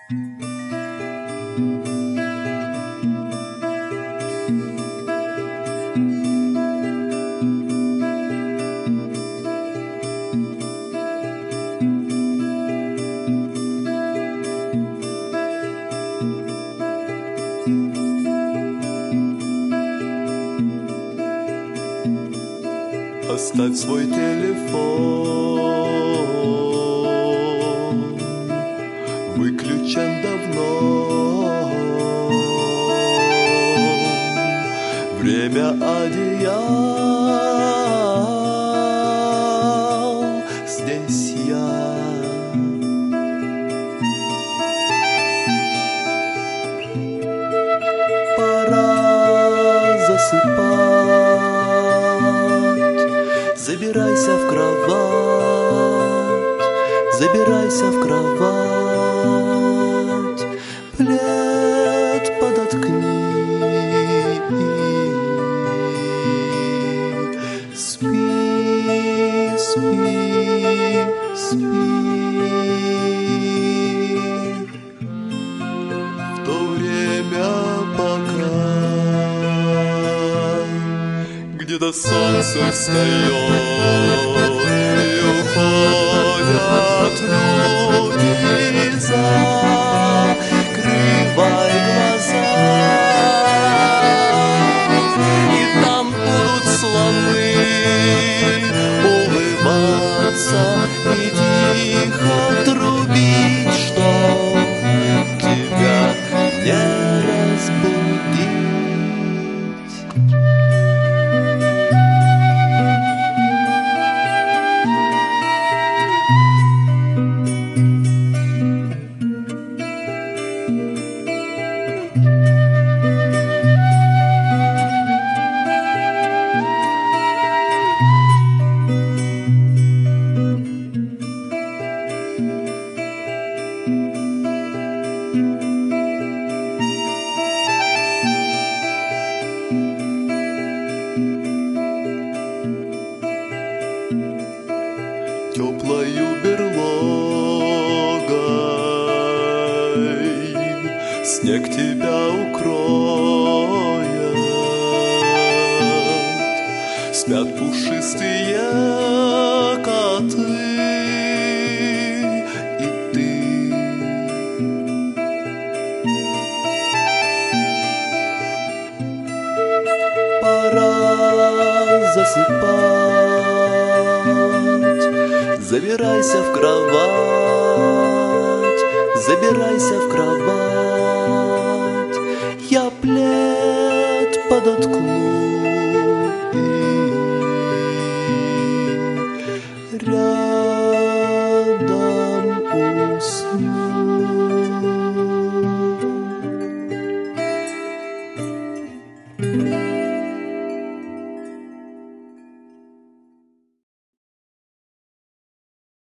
Оставь свой телефон, выключен давно. Время одеял, здесь я. Пора засыпать. Забирайся в кровать, забирайся в кровать, плед подоткни, спи, спи, спи. В то время пока где-то солнце встает и уходят люди, закрывай глаза, и там будут слоны улыбаться и тихо трубить, чтоб тебя не разбудить. Теплою берлогой снег тебя укроет, спят пушистые коты и ты. Пора засыпать. Забирайся в кровать, забирайся в кровать, я плед подоткну и рядом усну.